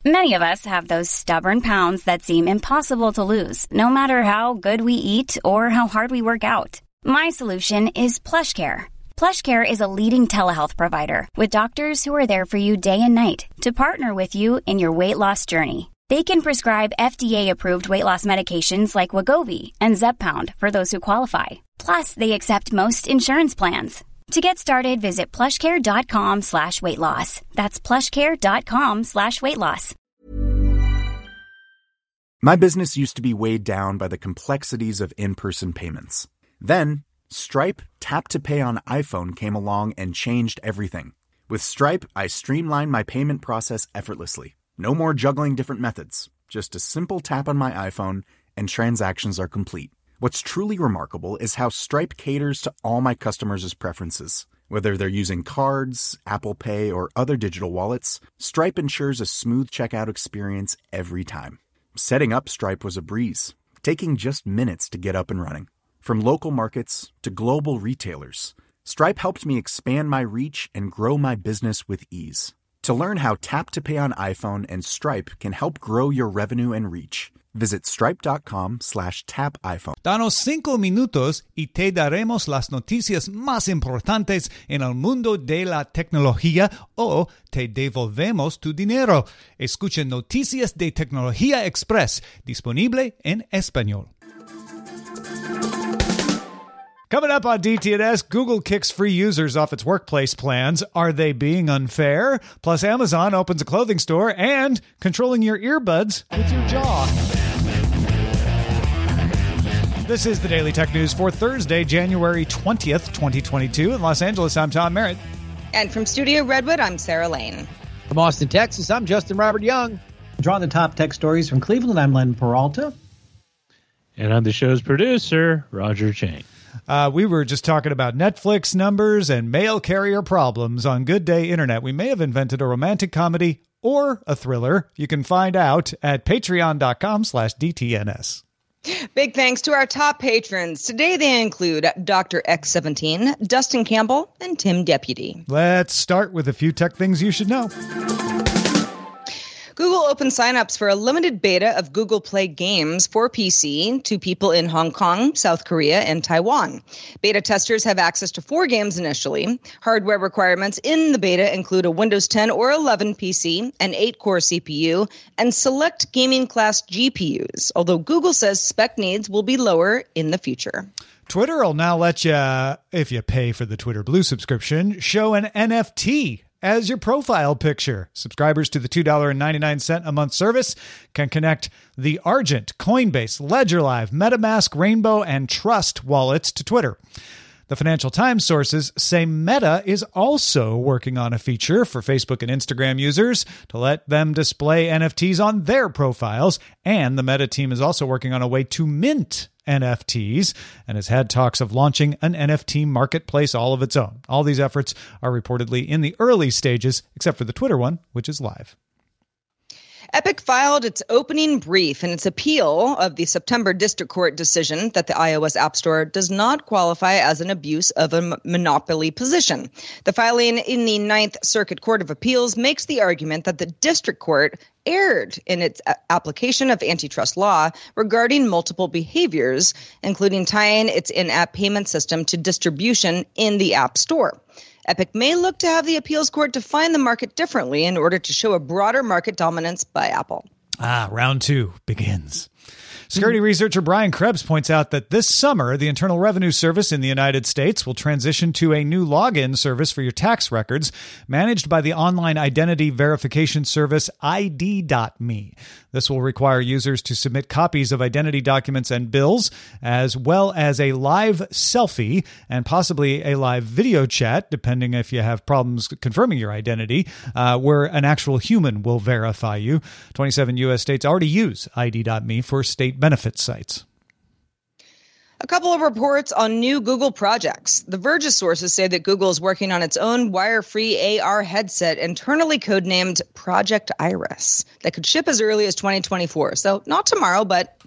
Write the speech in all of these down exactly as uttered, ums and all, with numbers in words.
Many of us have those stubborn pounds that seem impossible to lose, no matter how good we eat or how hard we work out. My solution is PlushCare. PlushCare is a leading telehealth provider with doctors who are there for you day and night to partner with you in your weight loss journey. They can prescribe F D A-approved weight loss medications like Wegovy and Zepbound for those who qualify. Plus, they accept most insurance plans. To get started, visit plushcare.com slash weight loss. That's plushcare.com slash weight loss. My business used to be weighed down by the complexities of in-person payments. Then, Stripe Tap to Pay on iPhone came along and changed everything. With Stripe, I streamlined my payment process effortlessly. No more juggling different methods. Just a simple tap on my iPhone and transactions are complete. What's truly remarkable is how Stripe caters to all my customers' preferences. Whether they're using cards, Apple Pay, or other digital wallets, Stripe ensures a smooth checkout experience every time. Setting up Stripe was a breeze, taking just minutes to get up and running. From local markets to global retailers, Stripe helped me expand my reach and grow my business with ease. To learn how Tap to Pay on iPhone and Stripe can help grow your revenue and reach, visit stripe.com slash tap iPhone. Danos cinco minutos y te daremos las noticias más importantes en el mundo de la tecnología o te devolvemos tu dinero. Escucha Noticias de Tecnología Express, disponible en español. Coming up on D T N S, Google kicks free users off its workplace plans. Are they being unfair? Plus, Amazon opens a clothing store and controlling your earbuds with your jaw. This is the Daily Tech News for Thursday, January twentieth, twenty twenty-two. In Los Angeles, I'm Tom Merritt. And from Studio Redwood, I'm Sarah Lane. From Austin, Texas, I'm Justin Robert Young. Drawing the top tech stories from Cleveland, I'm Len Peralta. And I'm the show's producer, Roger Chang. Uh, we were just talking about Netflix numbers and mail carrier problems on Good Day Internet. We may have invented a romantic comedy or a thriller. You can find out at patreon.com slash DTNS. Big thanks to our top patrons. Today they include Doctor X seventeen, Dustin Campbell, and Tim Deputy. Let's start with a few tech things you should know. Google opened signups for a limited beta of Google Play games for P C to people in Hong Kong, South Korea, and Taiwan. Beta testers have access to four games initially. Hardware requirements in the beta include a Windows ten or eleven P C, an eight-core C P U, and select gaming class G P Us, although Google says spec needs will be lower in the future. Twitter will now let you, if you pay for the Twitter Blue subscription, show an N F T as your profile picture. Subscribers to the two dollars and ninety-nine cents a month service can connect the Argent, Coinbase, LedgerLive, MetaMask, Rainbow, and Trust wallets to Twitter. The Financial Times sources say Meta is also working on a feature for Facebook and Instagram users to let them display N F Ts on their profiles, and the Meta team is also working on a way to mint N F Ts and has had talks of launching an N F T marketplace all of its own. All these efforts are reportedly in the early stages, except for the Twitter one, which is live. Epic filed its opening brief in its appeal of the September District Court decision that the iOS App Store does not qualify as an abuse of a m- monopoly position. The filing in the Ninth Circuit Court of Appeals makes the argument that the District Court erred in its a- application of antitrust law regarding multiple behaviors, including tying its in-app payment system to distribution in the App Store. Epic may look to have the appeals court define the market differently in order to show a broader market dominance by Apple. Ah, round two begins. Security researcher Brian Krebs points out that this summer, the Internal Revenue Service in the United States will transition to a new login service for your tax records managed by the online identity verification service I D dot me. This will require users to submit copies of identity documents and bills, as well as a live selfie and possibly a live video chat, depending if you have problems confirming your identity, uh, where an actual human will verify you. twenty-seven U S states already use I D dot me for state benefit sites. A couple of reports on new Google projects. The Verge's sources say that Google is working on its own wire-free A R headset, internally codenamed Project Iris, that could ship as early as twenty twenty-four. So not tomorrow, but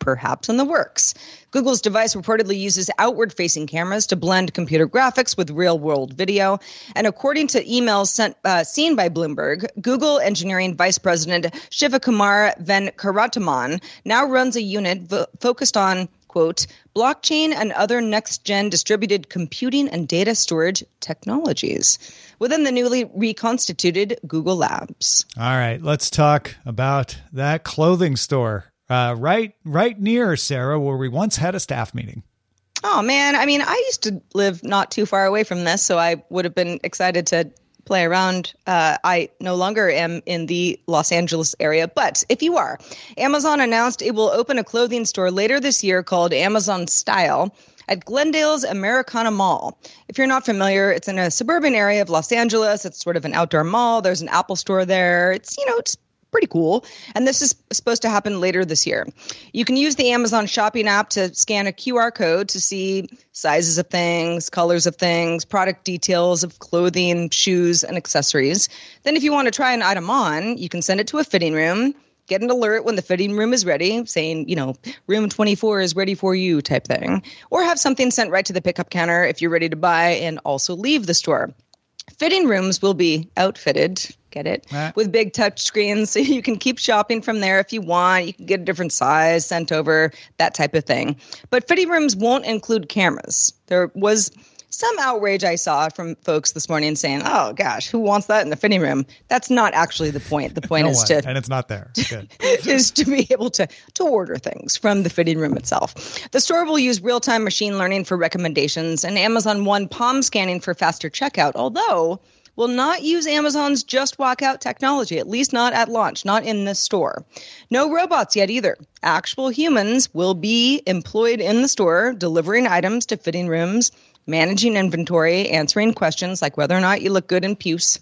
perhaps in the works. Google's device reportedly uses outward-facing cameras to blend computer graphics with real-world video. And according to emails sent uh, seen by Bloomberg, Google Engineering Vice President Shivakumar Venkataraman now runs a unit vo- focused on, quote, blockchain and other next-gen distributed computing and data storage technologies within the newly reconstituted Google Labs. All right, let's talk about that clothing store uh, right, right near, Sarah, where we once had a staff meeting. Oh, man. I mean, I used to live not too far away from this, so I would have been excited to play around. Uh, I no longer am in the Los Angeles area, but if you are, Amazon announced it will open a clothing store later this year called Amazon Style at Glendale's Americana Mall. If you're not familiar, it's in a suburban area of Los Angeles. It's sort of an outdoor mall. There's an Apple store there. It's, you know, it's pretty cool. And this is supposed to happen later this year. You can use the Amazon shopping app to scan a Q R code to see sizes of things, colors of things, product details of clothing, shoes, and accessories. Then if you want to try an item on, you can send it to a fitting room, get an alert when the fitting room is ready, saying, you know, room twenty-four is ready for you type thing, or have something sent right to the pickup counter if you're ready to buy and also leave the store. Fitting rooms will be outfitted, get it, ah. with big touch screens, so you can keep shopping from there if you want. You can get a different size sent over, that type of thing. But fitting rooms won't include cameras. There was some outrage I saw from folks this morning saying, oh, gosh, who wants that in the fitting room? That's not actually the point. The point no is one, to... And it's not there. Good. is to be able to, to order things from the fitting room itself. The store will use real-time machine learning for recommendations and Amazon One palm scanning for faster checkout, although will not use Amazon's Just Walk Out technology, at least not at launch, not in this store. No robots yet either. Actual humans will be employed in the store, delivering items to fitting rooms, managing inventory, answering questions like whether or not you look good in puce.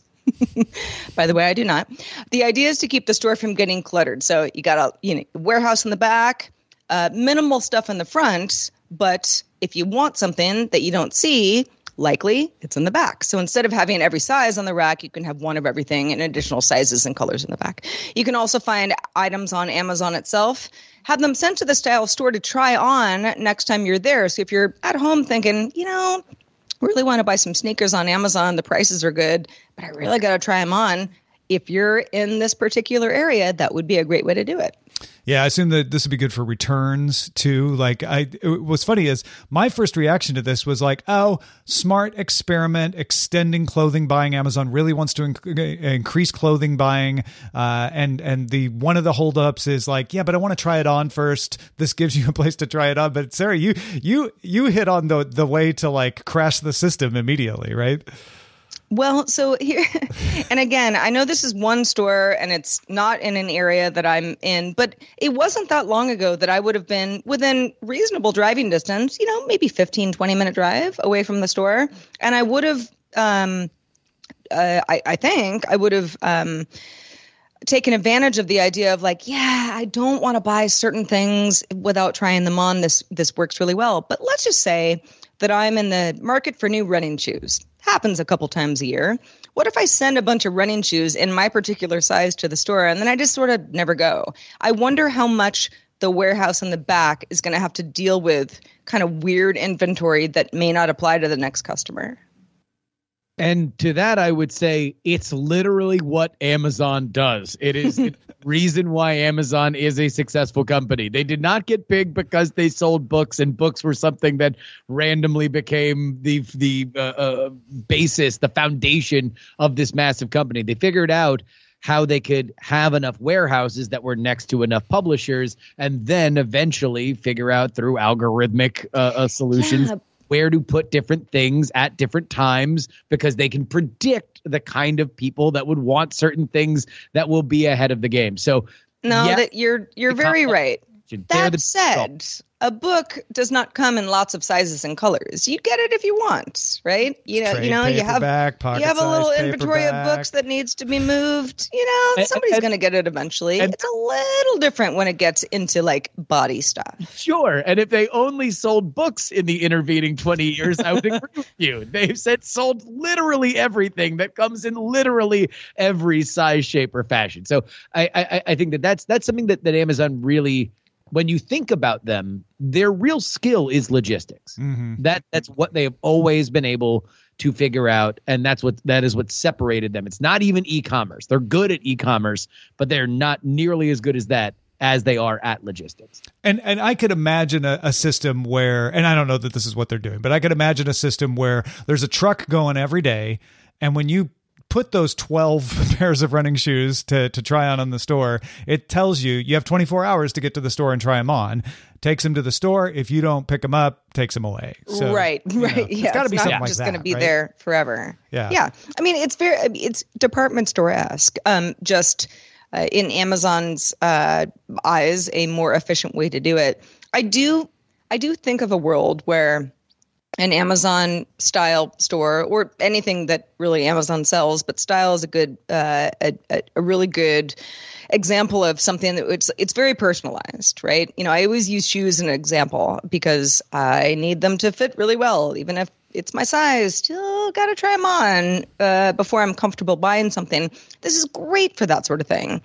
By the way, I do not. The idea is to keep the store from getting cluttered. So you got a you know warehouse in the back, uh, minimal stuff in the front, but if you want something that you don't see, likely it's in the back. So instead of having every size on the rack, you can have one of everything and additional sizes and colors in the back. You can also find items on Amazon itself, have them sent to the Style store to try on next time you're there. So if you're at home thinking, you know, really want to buy some sneakers on Amazon, the prices are good, but I really got to try them on. If you're in this particular area, that would be a great way to do it. Yeah, I assume that this would be good for returns too. Like, I, it, what's funny is my first reaction to this was like, oh, smart experiment, extending clothing buying. Amazon really wants to inc- increase clothing buying. Uh, and, and the, one of the holdups is like, yeah, but I want to try it on first. This gives you a place to try it on. But Sarah, you, you, you hit on the, the way to like crash the system immediately, right? Well, so here, and again, I know this is one store and it's not in an area that I'm in, but it wasn't that long ago that I would have been within reasonable driving distance, you know, maybe fifteen, twenty minute drive away from the store. And I would have, um, uh, I, I think I would have um, taken advantage of the idea of like, yeah, I don't want to buy certain things without trying them on. This, this works really well. But let's just say that I'm in the market for new running shoes. Happens a couple times a year. What if I send a bunch of running shoes in my particular size to the store and then I just sort of never go? I wonder how much the warehouse in the back is going to have to deal with kind of weird inventory that may not apply to the next customer. And to that, I would say it's literally what Amazon does. It is the reason why Amazon is a successful company. They did not get big because they sold books, and books were something that randomly became the the uh, uh, basis, the foundation of this massive company. They figured out how they could have enough warehouses that were next to enough publishers, and then eventually figure out through algorithmic uh, uh, solutions yeah. where to put different things at different times, because they can predict the kind of people that would want certain things that will be ahead of the game. So no, yeah, that you're you're very right. That the said, people. A book does not come in lots of sizes and colors. You get it if you want, right? You know, Trade you know, you have paperback, you have a little size inventory paperback. of books that needs to be moved. You know, And- somebody's and- going to get it eventually. and- It's a little different when it gets into like body stuff. Sure. And if they only sold books in the intervening twenty years, I would agree with you. They've said sold literally everything that comes in literally every size, shape, or fashion. So I I, I think that that's that's something that, that Amazon really when you think about them, their real skill is logistics. Mm-hmm. That that's what they have always been able to figure out, and that's what that is what separated them. It's not even e-commerce. They're good at e-commerce, but they're not nearly as good as that as they are at logistics. And and I could imagine a, a system where, and I don't know that this is what they're doing, but I could imagine a system where there's a truck going every day, and when you put those twelve pairs of running shoes to, to try on in the store, it tells you you have twenty-four hours to get to the store and try them on. Takes them to the store. If you don't pick them up, takes them away. So, right, right. You know, yeah, it's got to be not something like just that. going to be right? there forever. Yeah, yeah. I mean, it's very, it's department store-esque. Um, just uh, in Amazon's uh, eyes, a more efficient way to do it. I do, I do think of a world where an Amazon style store, or anything that really Amazon sells, but style is a good, uh, a, a really good example of something that it's it's very personalized, right? You know, I always use shoes as an example because I need them to fit really well, even if it's my size. Still got to try them on uh, before I'm comfortable buying something. This is great for that sort of thing.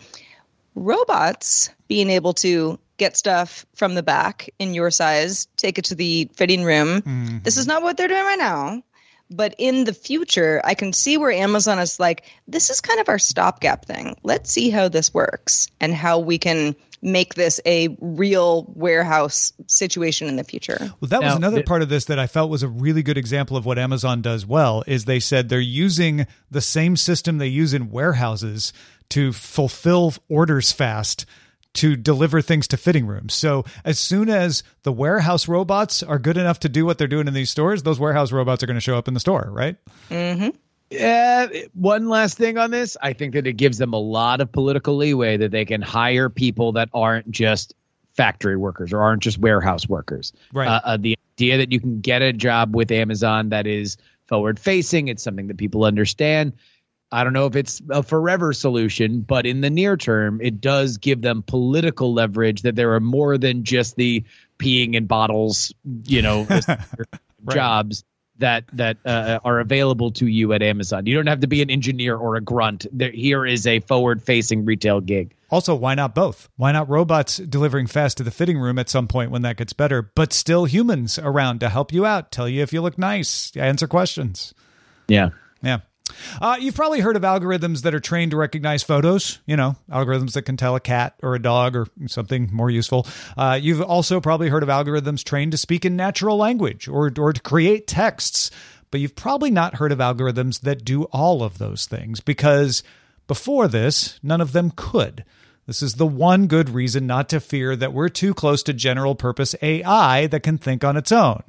Robots being able to get stuff from the back in your size, take it to the fitting room. Mm-hmm. This is not what they're doing right now. But in the future, I can see where Amazon is like, this is kind of our stopgap thing. Let's see how this works and how we can make this a real warehouse situation in the future. Well, that was now, another it, part of this that I felt was a really good example of what Amazon does well, is they said they're using the same system they use in warehouses to fulfill orders fast, to deliver things to fitting rooms. So as soon as the warehouse robots are good enough to do what they're doing in these stores, those warehouse robots are going to show up in the store, right? Mm-hmm. Yeah. One last thing on this. I think that it gives them a lot of political leeway that they can hire people that aren't just factory workers or aren't just warehouse workers. Right. Uh, uh, the idea that you can get a job with Amazon that is forward facing, it's something that people understand. I don't know if it's a forever solution, but in the near term, it does give them political leverage that there are more than just the peeing in bottles, you know, right. jobs that that uh, are available to you at Amazon. You don't have to be an engineer or a grunt. There, here is a forward-facing retail gig. Also, why not both? Why not robots delivering fast to the fitting room at some point when that gets better, but still humans around to help you out, tell you if you look nice, answer questions. Yeah. Yeah. Uh, you've probably heard of algorithms that are trained to recognize photos, you know, algorithms that can tell a cat or a dog or something more useful. Uh, you've also probably heard of algorithms trained to speak in natural language or, or to create texts. But you've probably not heard of algorithms that do all of those things because before this, none of them could. This is the one good reason not to fear that we're too close to general purpose A I that can think on its own.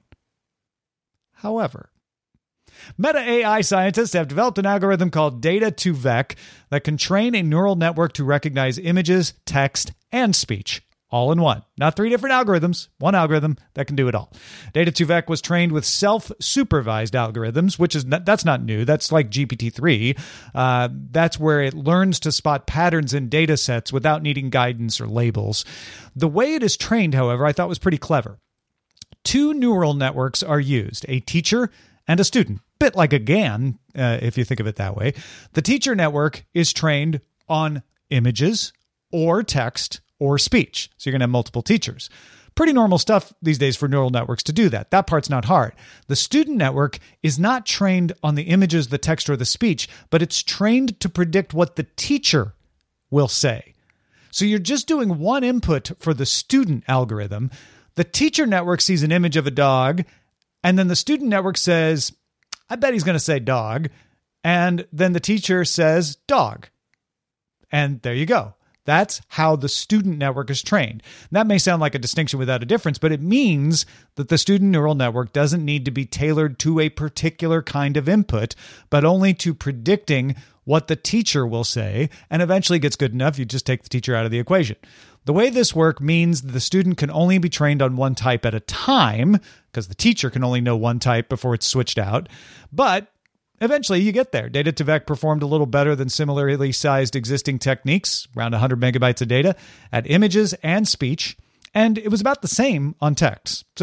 However, Meta A I scientists have developed an algorithm called Data to Vec that can train a neural network to recognize images, text, and speech all in one. Not three different algorithms, one algorithm that can do it all. Data to Vec was trained with self-supervised algorithms, which is not, that's not new. That's like G P T three. Uh, that's where it learns to spot patterns in data sets without needing guidance or labels. The way it is trained, however, I thought was pretty clever. Two neural networks are used, a teacher and a student. Bit like a GAN, uh, if you think of it that way. The teacher network is trained on images or text or speech. So you're going to have multiple teachers. Pretty normal stuff these days for neural networks to do that. That part's not hard. The student network is not trained on the images, the text, or the speech, but it's trained to predict what the teacher will say. So you're just doing one input for the student algorithm. The teacher network sees an image of a dog, and then the student network says, I bet he's going to say dog. And then the teacher says dog. And there you go. That's how the student network is trained. That may sound like a distinction without a difference, but it means that the student neural network doesn't need to be tailored to a particular kind of input, but only to predicting what the teacher will say, and eventually gets good enough, you just take the teacher out of the equation. The way this works means the student can only be trained on one type at a time, because the teacher can only know one type before it's switched out. But eventually you get there. Data to Vec performed a little better than similarly sized existing techniques, around one hundred megabytes of data, at images and speech, and it was about the same on text. So a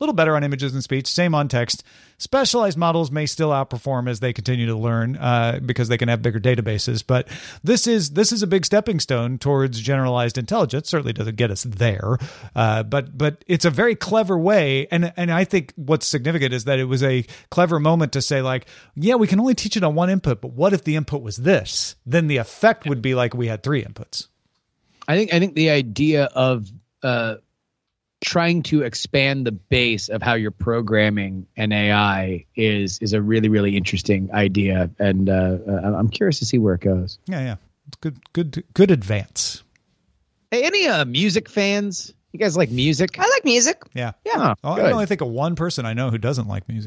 little better on images and speech, same on text. Specialized models may still outperform as they continue to learn uh, because they can have bigger databases. But this is this is a big stepping stone towards generalized intelligence. Certainly doesn't get us there, uh, but but it's a very clever way. And and I think what's significant is that it was a clever moment to say, like, yeah, we can only teach it on one input, but what if the input was this? Then the effect would be like we had three inputs. I think I think the idea of uh, trying to expand the base of how you're programming an A I is is a really, really interesting idea, and uh, I'm curious to see where it goes. Yeah, yeah, it's good, good, good advance. Hey, any uh, music fans? You guys like music? I like music. Yeah, yeah. Oh, I can only think of one person I know who doesn't like music.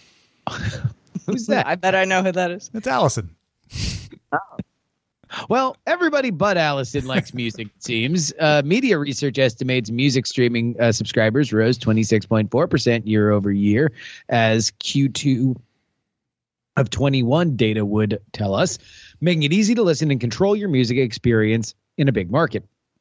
Who's that? I bet I know who that is. It's Allison. Oh. Well, everybody but Allison likes music, it seems. Uh, media research estimates music streaming uh, subscribers rose twenty-six point four percent year over year, as Q two of twenty-one data would tell us, making it easy to listen and control your music experience in a big market.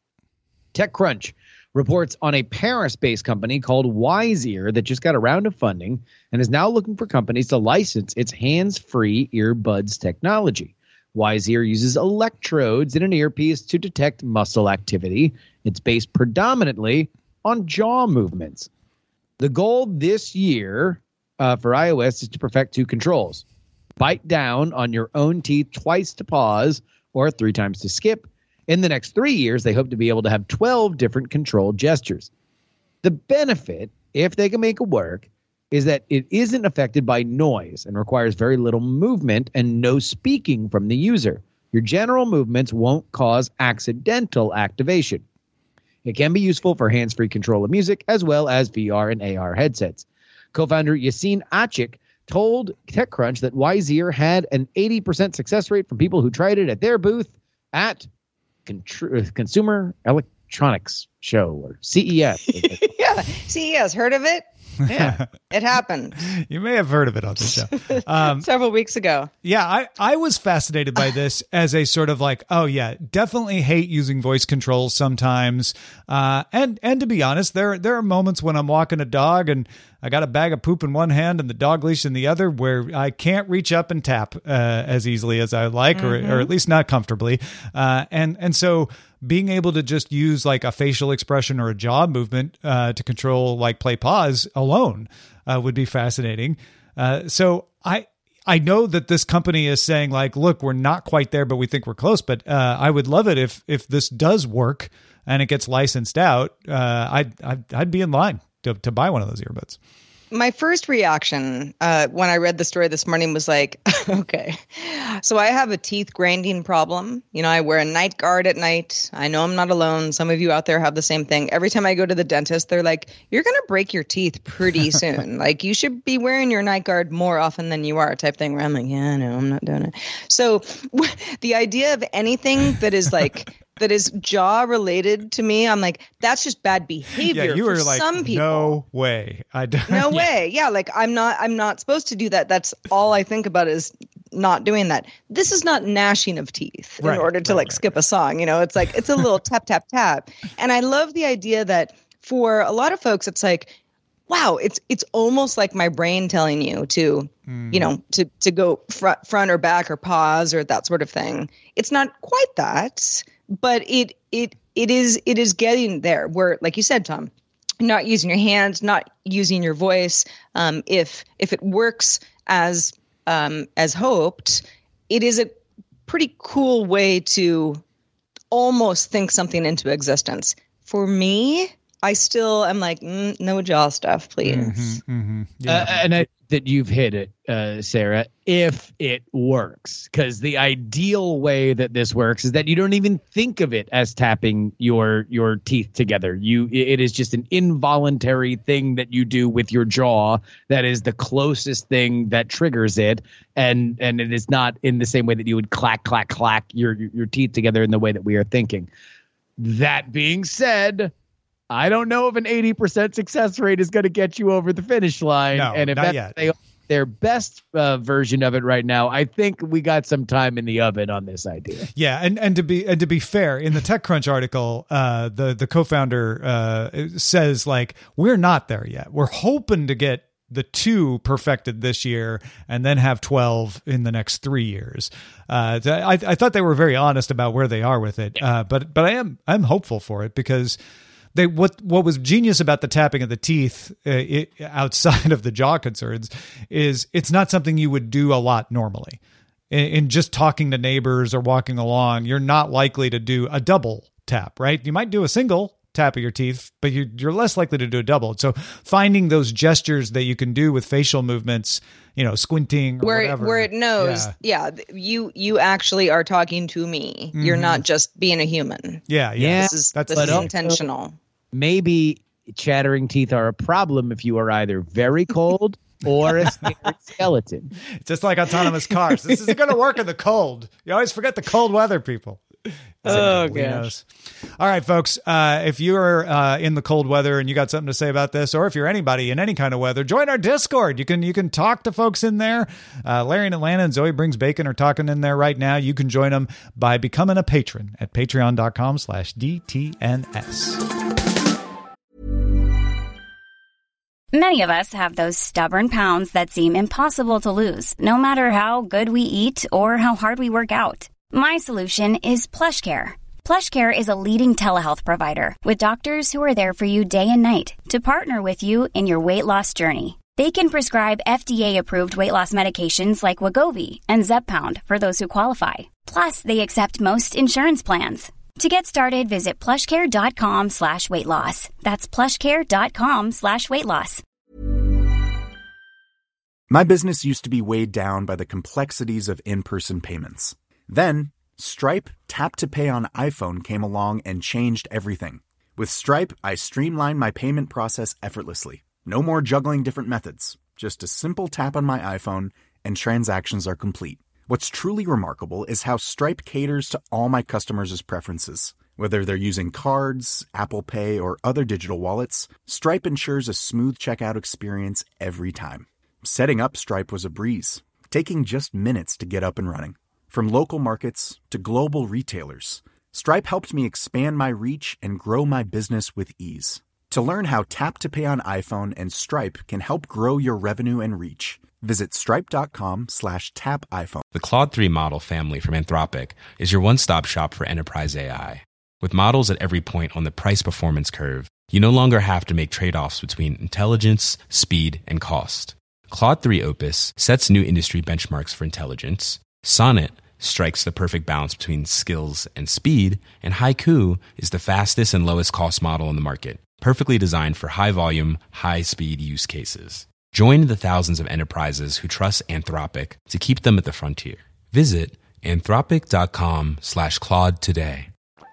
TechCrunch reports on a Paris-based company called Wisear that just got a round of funding and is now looking for companies to license its hands-free earbuds technology. Wisear uses electrodes in an earpiece to detect muscle activity. It's based predominantly on jaw movements. The goal this year uh, for iOS is to perfect two controls. Bite down on your own teeth twice to pause or three times to skip. In the next three years, they hope to be able to have twelve different control gestures. The benefit, if they can make it work, is that it isn't affected by noise and requires very little movement and no speaking from the user. Your general movements won't cause accidental activation. It can be useful for hands-free control of music as well as V R and A R headsets. Co-founder Yassine Achik told TechCrunch that Wisear had an eighty percent success rate from people who tried it at their booth at Contr- Consumer Electronics Show, or C E S. Yeah, C E S. Heard of it? Yeah, it happened. You may have heard of it on the show. Um, Several weeks ago. Yeah, I, I was fascinated by this as a sort of like, oh yeah, definitely hate using voice controls sometimes. Uh, and and to be honest, there there are moments when I'm walking a dog and I got a bag of poop in one hand and the dog leash in the other where I can't reach up and tap uh, as easily as I would like, mm-hmm. or, or at least not comfortably. Uh, and and so being able to just use like a facial expression or a jaw movement uh, to control like play pause alone uh, would be fascinating. Uh, so I I know that this company is saying like, look, we're not quite there, but we think we're close. But uh, I would love it if if this does work and it gets licensed out. Uh, I'd, I'd I'd be in line to to buy one of those earbuds. My first reaction uh, when I read the story this morning was like, okay, so I have a teeth grinding problem. You know, I wear a night guard at night. I know I'm not alone. Some of you out there have the same thing. Every time I go to the dentist, they're like, you're going to break your teeth pretty soon. Like, you should be wearing your night guard more often than you are, type thing, where I'm like, yeah, no, I'm not doing it. So the idea of anything that is like, that is jaw related to me, I'm like, that's just bad behavior. Yeah, you for were like, some people. No way. I don't, no yeah. way. Yeah, like I'm not. I'm not supposed to do that. That's all I think about is not doing that. This is not gnashing of teeth right, in order to right, like right, skip right. a song. You know, it's like it's a little tap tap tap. And I love the idea that for a lot of folks, it's like, wow, it's it's almost like my brain telling you to, mm. you know, to to go front front or back or pause or that sort of thing. It's not quite that. But it it it is it is getting there where, like you said, Tom, not using your hands, not using your voice. Um, if if it works as um, as hoped, it is a pretty cool way to almost think something into existence. For me, I still am like, mm, no jaw stuff, please. Mm-hmm, mm-hmm. Yeah. Uh, and I, that you've hit it, uh, Sarah, if it works, because the ideal way that this works is that you don't even think of it as tapping your your teeth together. You, it is just an involuntary thing that you do with your jaw. That is the closest thing that triggers it, and and it is not in the same way that you would clack clack clack your your teeth together in the way that we are thinking. That being said, I don't know if an eighty percent success rate is going to get you over the finish line. No, and if not that's yet. They, their best uh, version of it right now. I think we got some time in the oven on this idea. Yeah, and, and to be and to be fair, in the TechCrunch article, uh, the the co-founder uh, says like we're not there yet. We're hoping to get the two perfected this year and then have twelve in the next three years. Uh, I, I thought they were very honest about where they are with it. Uh, but but I am I'm hopeful for it because they what what was genius about the tapping of the teeth uh, it, outside of the jaw concerns is it's not something you would do a lot normally. In, in just talking to neighbors or walking along, you're not likely to do a double tap, right? You might do a single tap of your teeth, but you're, you're less likely to do a double. So finding those gestures that you can do with facial movements, you know, squinting or where whatever. It, where it knows, yeah. yeah, you you actually are talking to me. Mm-hmm. You're not just being a human. Yeah, yeah. yeah this is, that's this is intentional. Maybe chattering teeth are a problem if you are either very cold or a scared skeleton. Just like autonomous cars. This isn't going to work in the cold. You always forget the cold weather, people. Oh, gosh. All right, folks. Uh, if you're uh, in the cold weather and you got something to say about this, or if you're anybody in any kind of weather, join our Discord. You can you can talk to folks in there. Uh, Larry in Atlanta and Zoe Brings Bacon are talking in there right now. You can join them by becoming a patron at patreon.com slash DTNS. Many of us have those stubborn pounds that seem impossible to lose, no matter how good we eat or how hard we work out. My solution is PlushCare. PlushCare is a leading telehealth provider with doctors who are there for you day and night to partner with you in your weight loss journey. They can prescribe F D A-approved weight loss medications like Wegovy and Zepbound for those who qualify. Plus, they accept most insurance plans. To get started, visit plushcare.com slash weight loss. That's plushcare.com slash weight loss. My business used to be weighed down by the complexities of in-person payments. Then, Stripe Tap to Pay on iPhone came along and changed everything. With Stripe, I streamlined my payment process effortlessly. No more juggling different methods. Just a simple tap on my iPhone and transactions are complete. What's truly remarkable is how Stripe caters to all my customers' preferences. Whether they're using cards, Apple Pay, or other digital wallets, Stripe ensures a smooth checkout experience every time. Setting up Stripe was a breeze, taking just minutes to get up and running. From local markets to global retailers, Stripe helped me expand my reach and grow my business with ease. To learn how Tap to Pay on iPhone and Stripe can help grow your revenue and reach, visit stripe.com slash tap iPhone. The Claude three model family from Anthropic is your one-stop shop for enterprise A I. With models at every point on the price-performance curve, you no longer have to make trade-offs between intelligence, speed, and cost. Claude three Opus sets new industry benchmarks for intelligence. Sonnet strikes the perfect balance between skills and speed, and Haiku is the fastest and lowest cost model in the market, perfectly designed for high-volume, high-speed use cases. Join the thousands of enterprises who trust Anthropic to keep them at the frontier. Visit anthropic.com slash Claude today.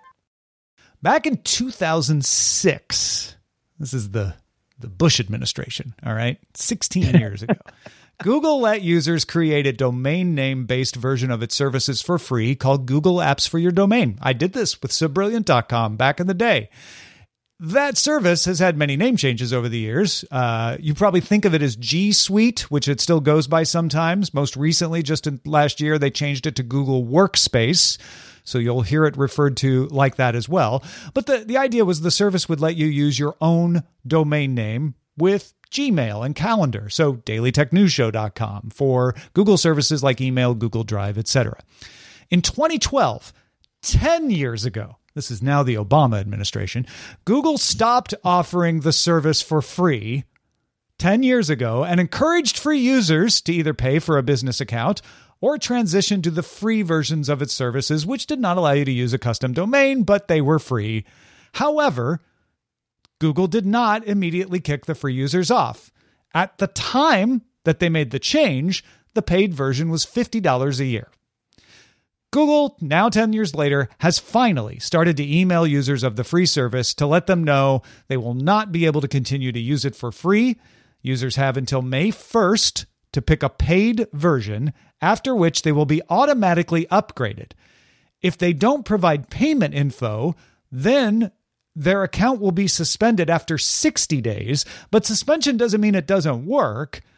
Back in two thousand six, this is the, the Bush administration, all right, sixteen years ago, Google let users create a domain name-based version of its services for free called Google Apps for Your Domain. I did this with Subrilliant dot com back in the day. That service has had many name changes over the years. Uh, you probably think of it as G Suite, which it still goes by sometimes. Most recently, just in last year, they changed it to Google Workspace. So you'll hear it referred to like that as well. But the, the idea was the service would let you use your own domain name with Gmail and Calendar. So daily tech news show dot com for Google services like email, Google Drive, et cetera. In twenty twelve, ten years ago, this is now the Obama administration, Google stopped offering the service for free ten years ago and encouraged free users to either pay for a business account or transition to the free versions of its services, which did not allow you to use a custom domain, but they were free. However, Google did not immediately kick the free users off. At the time that they made the change, the paid version was fifty dollars a year. Google, now ten years later, has finally started to email users of the free service to let them know they will not be able to continue to use it for free. Users have until May first to pick a paid version, after which they will be automatically upgraded. If they don't provide payment info, then their account will be suspended after sixty days, but suspension doesn't mean it doesn't work.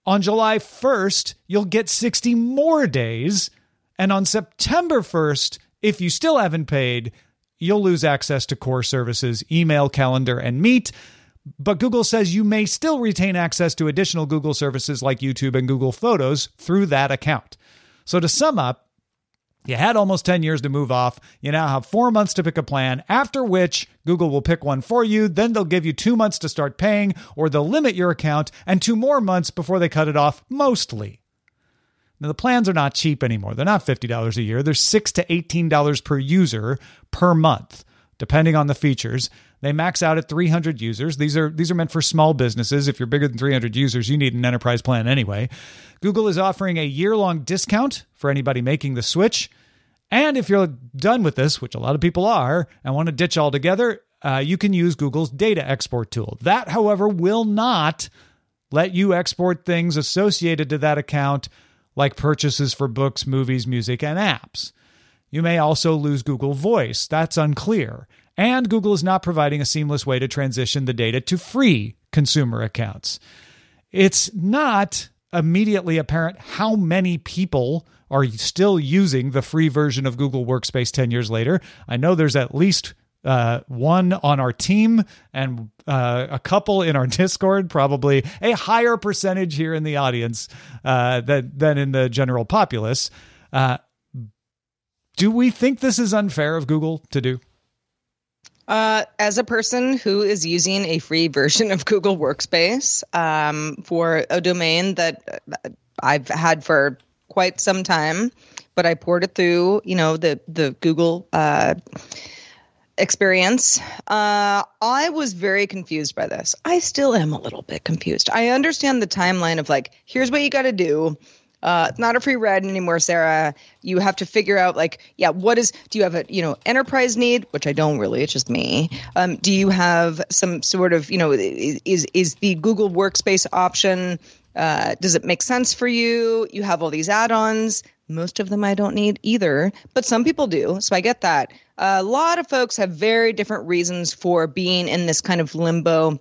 On July first, you'll get sixty more days. And on September first, if you still haven't paid, you'll lose access to core services, email, calendar, and Meet. But Google says you may still retain access to additional Google services like YouTube and Google Photos through that account. So to sum up, you had almost ten years to move off. You now have four months to pick a plan, after which Google will pick one for you. Then they'll give you two months to start paying, or they'll limit your account, and two more months before they cut it off, mostly. Now, the plans are not cheap anymore. They're not fifty dollars a year. They're six dollars to eighteen dollars per user per month, depending on the features. They max out at three hundred users. These are these are meant for small businesses. If you're bigger than three hundred users, you need an enterprise plan anyway. Google is offering a year-long discount for anybody making the switch. And if you're done with this, which a lot of people are, and want to ditch altogether, uh, you can use Google's data export tool. That, however, will not let you export things associated to that account, like purchases for books, movies, music, and apps. You may also lose Google Voice. That's unclear. And Google is not providing a seamless way to transition the data to free consumer accounts. It's not immediately apparent how many people are still using the free version of Google Workspace ten years later. I know there's at least uh, one on our team and uh, a couple in our Discord, probably a higher percentage here in the audience uh, than, than in the general populace. Uh, do we think this is unfair of Google to do? Uh, as a person who is using a free version of Google Workspace um, for a domain that I've had for quite some time, but I poured it through, you know, the the Google uh, experience. Uh, I was very confused by this. I still am a little bit confused. I understand the timeline of like, here's what you got to do. Uh, it's not a free ride anymore, Sarah. You have to figure out, like, yeah, what is, do you have a, you know, enterprise need, which I don't really, it's just me. Um, do you have some sort of, you know, is, is the Google Workspace option, uh, does it make sense for you? You have all these add-ons. Most of them I don't need either, but some people do. So I get that. Uh, a lot of folks have very different reasons for being in this kind of limbo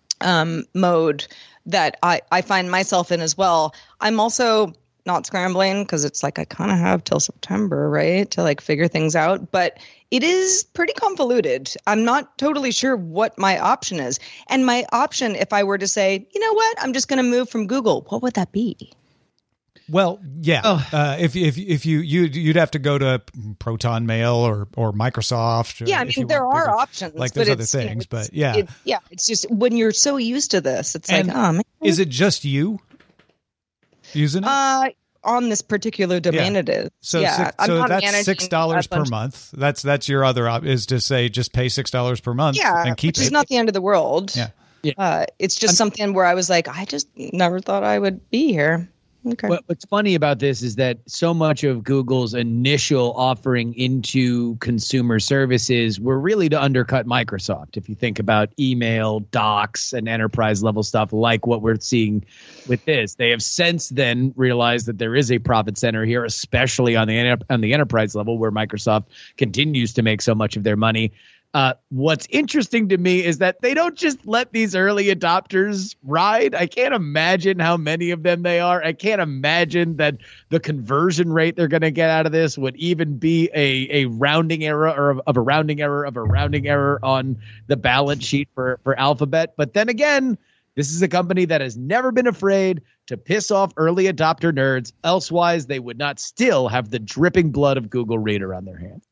um, mode that I, I find myself in as well. I'm also not scrambling because it's like I kind of have till September, right, to like figure things out. But it is pretty convoluted. I'm not totally sure what my option is. And my option, if I were to say, you know what, I'm just going to move from Google, what would that be? Well, yeah. Oh. Uh, if if if you you you'd have to go to Proton Mail or or Microsoft. Or yeah, I mean there are bigger, options, like there's other things, you know, but yeah, it, yeah. It's just when you're so used to this, it's and like, oh man. Is it just you using it? Uh, on this particular domain, yeah. it is. So yeah, six, I'm so not that's six dollars per month. That's that's your other op- is to say just pay six dollars per month. Yeah, and keep which it. is not the end of the world. Yeah, yeah. Uh, it's just I'm, something where I was like, I just never thought I would be here. Okay. What, what's funny about this is that so much of Google's initial offering into consumer services were really to undercut Microsoft. If you think about email, docs, and enterprise level stuff like what we're seeing with this, they have since then realized that there is a profit center here, especially on the on the enterprise level where Microsoft continues to make so much of their money. Uh, what's interesting to me is that they don't just let these early adopters ride. I can't imagine how many of them they are. I can't imagine that the conversion rate they're going to get out of this would even be a, a rounding error or of, of a rounding error of a rounding error on the balance sheet for, for Alphabet. But then again, this is a company that has never been afraid to piss off early adopter nerds. Elsewise, they would not still have the dripping blood of Google Reader on their hands.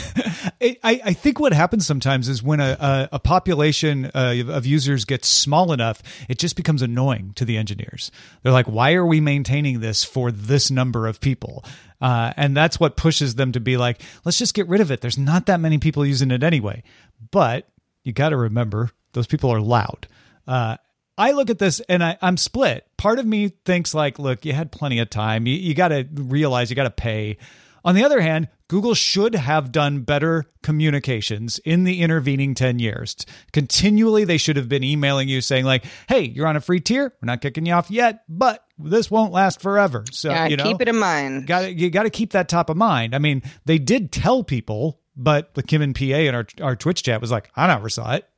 I, I think what happens sometimes is when a, a, a population uh, of users gets small enough, it just becomes annoying to the engineers. They're like, why are we maintaining this for this number of people? Uh, and that's what pushes them to be like, let's just get rid of it. There's not that many people using it anyway. But you got to remember, those people are loud. Uh, I look at this and I, I'm split. Part of me thinks like, look, you had plenty of time. You, you got to realize you got to pay. On the other hand, Google should have done better communications in the intervening ten years. Continually, they should have been emailing you saying like, hey, you're on a free tier. We're not kicking you off yet, but this won't last forever. So, yeah, you know, keep it in mind. Got you got to keep that top of mind. I mean, they did tell people, but the Kim and P A in our, our Twitch chat was like, I never saw it.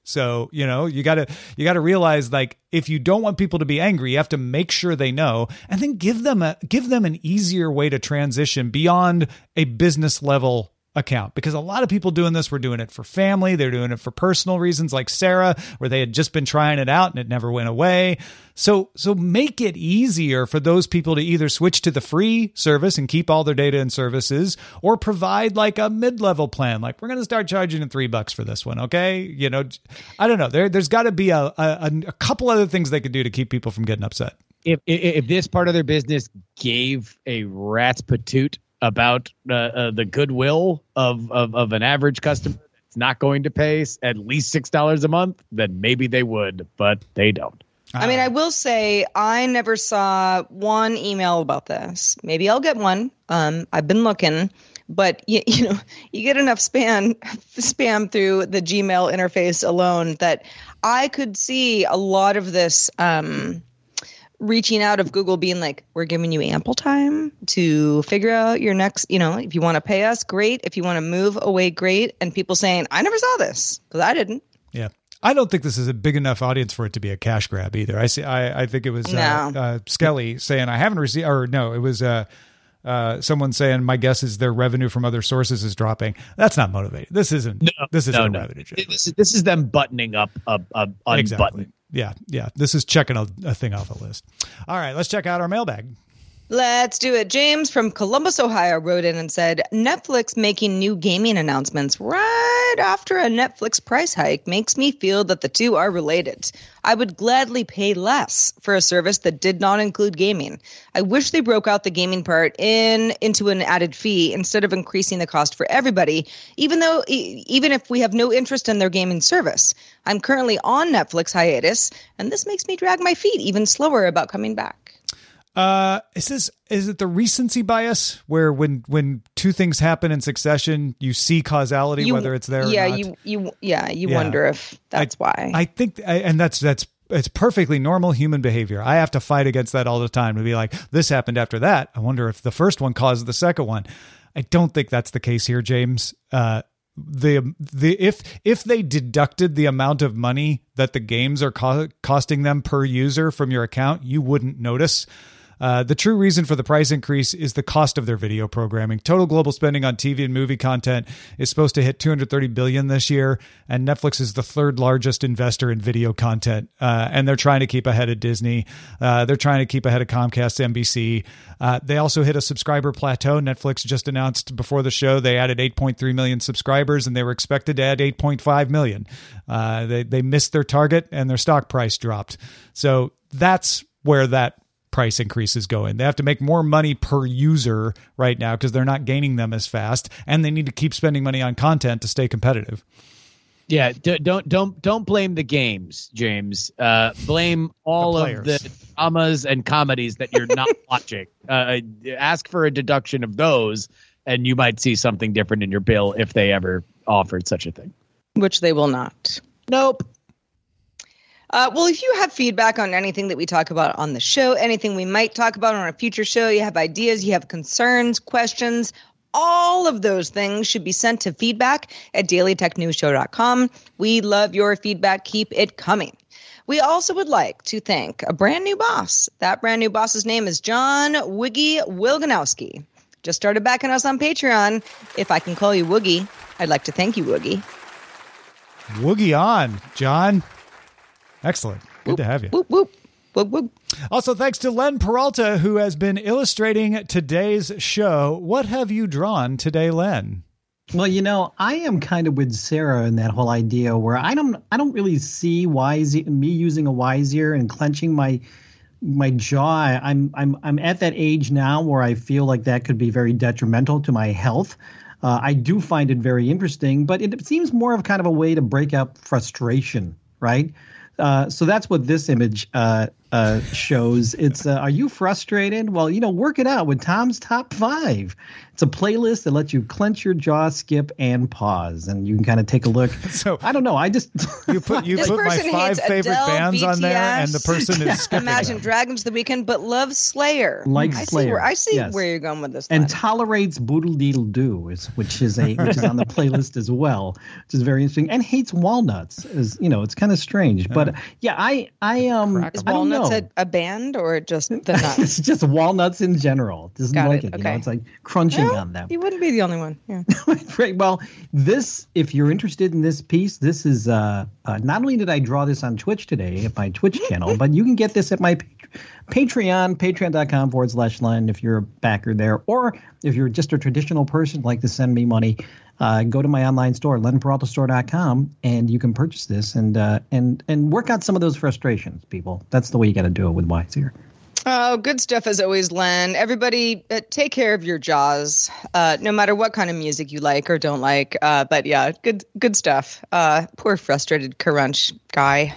So, you know, you got to you got to realize, like, if you don't want people to be angry, you have to make sure they know, and then give them a give them an easier way to transition beyond a business level account. Because a lot of people doing this were doing it for family. They're doing it for personal reasons, like Sarah, where they had just been trying it out and it never went away. So, so make it easier for those people to either switch to the free service and keep all their data and services, or provide like a mid-level plan. Like, we're going to start charging in three bucks for this one. Okay. You know, I don't know. There, there's got to be a, a, a couple other things they could do to keep people from getting upset. If, if, if this part of their business gave a rat's patoot about uh, uh, the goodwill of, of of an average customer that's not going to pay at least six dollars a month, then maybe they would, but they don't. I mean, I will say I never saw one email about this. Maybe I'll get one. Um, I've been looking, but you, you know, you get enough spam spam through the Gmail interface alone that I could see a lot of this um, reaching out of Google being like, we're giving you ample time to figure out your next, you know, if you want to pay us, great. If you want to move away, great. And people saying, I never saw this because I didn't. Yeah. I don't think this is a big enough audience for it to be a cash grab either. I see. I, I think it was no. uh, uh, Skelly saying, I haven't received, or no, it was uh, uh, someone saying, my guess is their revenue from other sources is dropping. That's not motivating. This isn't, no, this isn't no, a no. revenue driven. This, this is them buttoning up a, a unbutton. Exactly. Yeah. Yeah. This is checking a, a thing off a list. All right, let's check out our mailbag. Let's do it. James from Columbus, Ohio wrote in and said, Netflix making new gaming announcements right after a Netflix price hike makes me feel that the two are related. I would gladly pay less for a service that did not include gaming. I wish they broke out the gaming part in into an added fee instead of increasing the cost for everybody, even though even if we have no interest in their gaming service. I'm currently on Netflix hiatus, and this makes me drag my feet even slower about coming back. Uh, is this, is it the recency bias where when, when two things happen in succession, you see causality, you, whether it's there yeah, or not? You, you, yeah, you yeah. wonder if that's I, why. I think, I, and that's, that's, it's perfectly normal human behavior. I have to fight against that all the time to be like, this happened after that. I wonder if the first one caused the second one. I don't think that's the case here, James. Uh, the, the, if, if they deducted the amount of money that the games are co- costing them per user from your account, you wouldn't notice. Uh, the true reason for the price increase is the cost of their video programming. Total global spending on T V and movie content is supposed to hit two hundred thirty billion dollars this year, and Netflix is the third largest investor in video content. Uh, and they're trying to keep ahead of Disney. Uh, they're trying to keep ahead of Comcast, N B C. Uh, they also hit a subscriber plateau. Netflix just announced before the show they added eight point three million subscribers, and they were expected to add eight point five million. Uh, they they missed their target, and their stock price dropped. So that's where that price increase is going. They have to make more money per user right now because they're not gaining them as fast, and they need to keep spending money on content to stay competitive. Yeah, d- don't don't don't blame the games, James. Uh, blame all The of the dramas and comedies that you're not watching. Uh, ask for a deduction of those, and you might see something different in your bill if they ever offered such a thing. Which they will not. Nope. Uh, well, if you have feedback on anything that we talk about on the show, anything we might talk about on a future show, you have ideas, you have concerns, questions, all of those things should be sent to feedback at daily tech news show dot com. We love your feedback. Keep it coming. We also would like to thank a brand new boss. That brand new boss's name is John Woogie Wilganowski. Just started backing us on Patreon. If I can call you Woogie, I'd like to thank you, Woogie. Woogie on, John. Excellent. Good whoop, to have you. Whoop, whoop, whoop, whoop. Also, thanks to Len Peralta, who has been illustrating today's show. What have you drawn today, Len? Well, you know, I am kind of with Sarah in that whole idea where I don't, I don't really see wise me using a wise ear and clenching my, my jaw. I'm, I'm, I'm at that age now where I feel like that could be very detrimental to my health. Uh, I do find it very interesting, but it seems more of kind of a way to break out frustration, right? Uh, so that's what this image uh, uh, shows. It's uh, Are you frustrated? Well, you know, work it out with Tom's Top Five. It's a playlist that lets you clench your jaw, skip, and pause, and you can kind of take a look. So I don't know. I just you put you put my five favorite Adele, bands B T S, on there, and the person is skipping. Imagine them. Dragons of the Weekend, but loves Slayer. Like I Slayer, see where, I see yes. where you're going with this. And line. tolerates Boodle Deedle Doo, is which is a which is on the playlist as well, which is very interesting. And hates walnuts. Is you know, it's kind of strange, yeah. but yeah, I I um is I don't walnuts know. A, a band or just the nuts? It's just walnuts in general. Doesn't Got like it. it. Okay. You know, it's like crunching well, on them. You wouldn't be the only one. Yeah. Right. Well, this, if you're interested in this piece, this is uh, uh, not only did I draw this on Twitch today at my Twitch channel, but you can get this at my Patreon, patreon.com forward slash Len if you're a backer there. Or if you're just a traditional person like to send me money, uh, go to my online store, len peralta store dot com, and you can purchase this and uh, and and work out some of those frustrations, people. That's the way you got to do it with Wise here. Oh, good stuff as always, Len. Everybody, uh, take care of your jaws, uh, no matter what kind of music you like or don't like. Uh, but yeah, good good stuff. Uh, poor frustrated Crunch guy.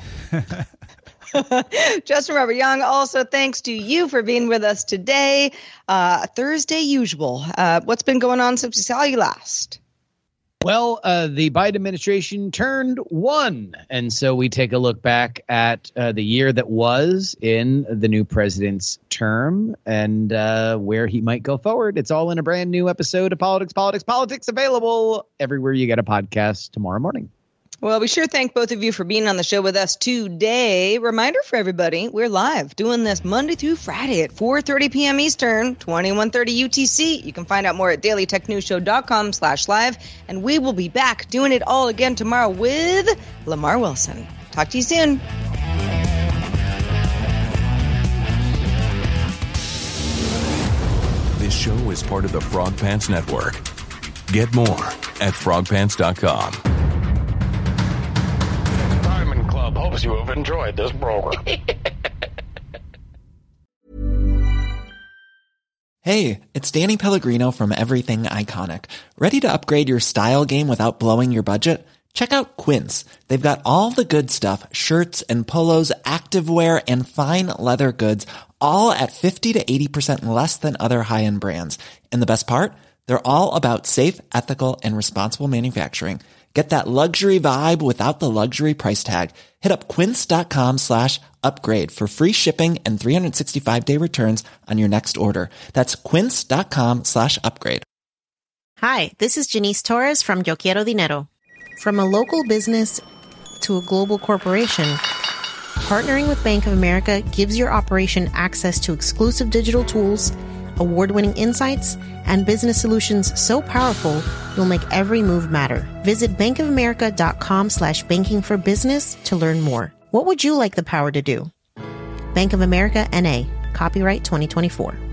Justin Robert Young, also thanks to you for being with us today. Uh, Thursday usual. Uh, what's been going on since we saw you last? Well, uh, the Biden administration turned one, and so we take a look back at uh, the year that was in the new president's term and uh, where he might go forward. It's all in a brand new episode of Politics, Politics, Politics, available everywhere you get a podcast tomorrow morning. Well, we sure thank both of you for being on the show with us today. Reminder for everybody, we're live doing this Monday through Friday at four thirty p.m. Eastern, twenty-one thirty U T C. You can find out more at dailytechnewsshow.com slash live. And we will be back doing it all again tomorrow with Lamar Wilson. Talk to you soon. This show is part of the Frog Pants Network. Get more at frog pants dot com. Hopes you have enjoyed this program. Hey, it's Danny Pellegrino from Everything Iconic. Ready to upgrade your style game without blowing your budget? Check out Quince. They've got all the good stuff, shirts and polos, activewear, and fine leather goods, all at fifty to eighty percent less than other high-end brands. And the best part? They're all about safe, ethical, and responsible manufacturing. Get that luxury vibe without the luxury price tag. Hit up quince.com slash upgrade for free shipping and three sixty-five day returns on your next order. That's quince.com slash upgrade. Hi, this is Janice Torres from Yo Quiero Dinero. From a local business to a global corporation, partnering with Bank of America gives your operation access to exclusive digital tools, award-winning insights, and business solutions so powerful, you'll make every move matter. Visit bankofamerica.com slash banking for business to learn more. What would you like the power to do? Bank of America, N A. Copyright twenty twenty-four.